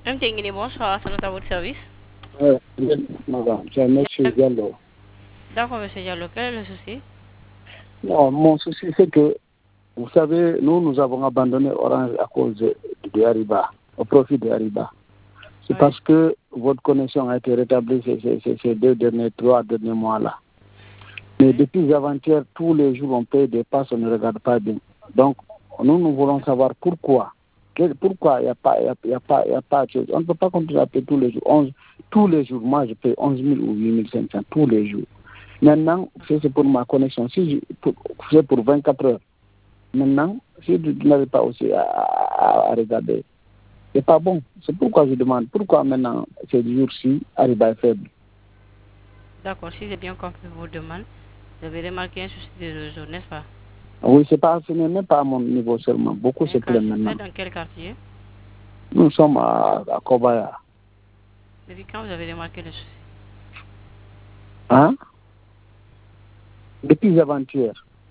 MTN, bonsoir, c'est à votre service. Madame, c'est monsieur Diallo. D'accord, monsieur Diallo, quel est le souci? Non, mon souci, c'est que, vous savez, nous avons abandonné Orange à cause de Ariba, au profit de Ariba. C'est Oui. parce que votre connexion a été rétablie ces 3 derniers mois-là. Mais depuis avant-hier, tous les jours, on paye des passes, on ne regarde pas bien. Donc, nous voulons savoir pourquoi. Pourquoi il n'y a pas de chose. On ne peut pas continuer à payer tous les jours. Tous les jours, moi, je paye 11 000 ou 8 500 tous les jours. Maintenant, c'est pour ma connexion. C'est pour 24 heures. Maintenant, si tu n'arrives pas aussi à regarder, c'est pas bon. C'est pourquoi je demande. Pourquoi maintenant, ces jours-ci, Ariba est faible? D'accord, si j'ai bien compris vos demandes, vous avez remarqué un souci de réseau, n'est-ce pas? Oui, ce n'est même pas à mon niveau seulement. Beaucoup se plaignent Vous maintenant. êtes dans quel quartier? Nous sommes à Kobaya. Depuis quand vous avez remarqué le souci? Hein? Depuis avant-hier.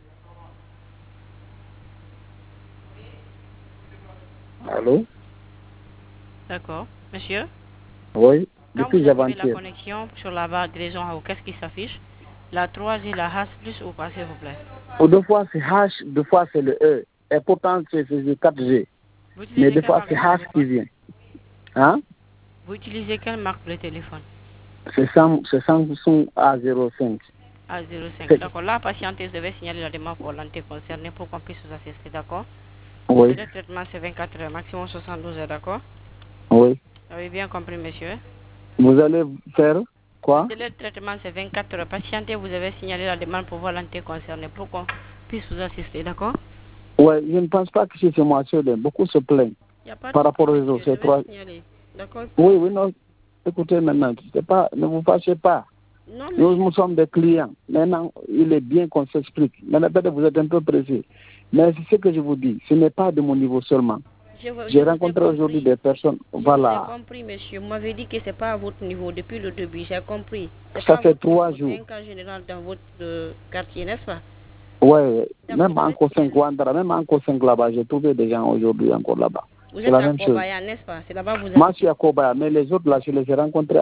Allô? D'accord. Monsieur, Oui, quand vous depuis activez la avant-hier. connexion sur la barre de raison, qu'est-ce qui s'affiche? La 3 et la hash plus ou pas, s'il vous plaît? Deux fois c'est H, deux fois c'est le E. Et pourtant c'est 4G. Vous Mais utilisez des quelle fois marque c'est de H qui téléphone? vient. Hein? Vous utilisez quelle marque de téléphone? C'est Samsung A05. A05. D'accord. Là, patientez, je vais signaler la demande pour l'entité concernée pour qu'on puisse vous assister, d'accord? Oui. Le traitement, c'est 24 heures, maximum 72 heures, d'accord? Oui. Vous avez bien compris, monsieur? Vous allez faire quoi? Le délai de traitement, c'est 24 heures. Patientez, vous avez signalé la demande pour voir l'entité concernée pour qu'on puisse vous assister, d'accord? Oui, je ne pense pas que c'est moi seul. Beaucoup se plaignent par rapport aux réseaux. Je vais signaler, d'accord? Oui, non. Écoutez maintenant, ne vous fâchez pas. Non, monsieur. Nous sommes des clients. Maintenant, il est bien qu'on s'explique. Maintenant, peut-être vous êtes un peu pressé. Mais c'est ce que je vous dis. Ce n'est pas de mon niveau seulement. J'ai rencontré aujourd'hui des personnes. Voilà. J'ai compris, monsieur. Vous m'avez dit que ce n'est pas à votre niveau depuis le début. J'ai compris. Ça fait 3 jours. C'est un cas général dans votre quartier, n'est-ce pas? Oui, même encore 5 même encore 5 là-bas. J'ai trouvé des gens aujourd'hui encore là-bas. Vous C'est êtes la à même chose. Kobaya, n'est-ce pas? C'est là-bas vous êtes. Moi, je suis à Kobaya, mais les autres là, je les ai rencontrés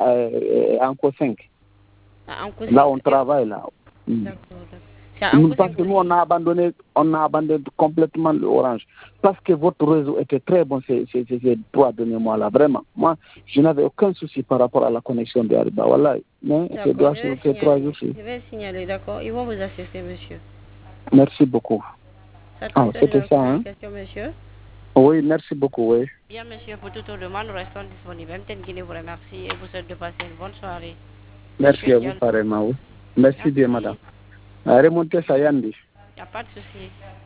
à Anko 5. Là, on travaille là. D'accord. Parce que nous, on a abandonné complètement l'Orange. Parce que votre réseau était très bon ces 3 derniers mois-là. Vraiment. Moi, je n'avais aucun souci par rapport à la connexion de Ariba. Voilà. Mais c'est 3 jours. Je vais signaler, d'accord? Ils vont vous assister, monsieur. Merci beaucoup. C'était ça, hein? Monsieur? Oui, merci beaucoup, oui. Bien, monsieur, pour toute demande, nous restons disponibles. MTN Guinée vous remercie et vous souhaite de passer une bonne soirée. Merci à vous, pareillement, oui. Merci bien, madame. Remontez ça, Yandi. Il n'y a pas de souci.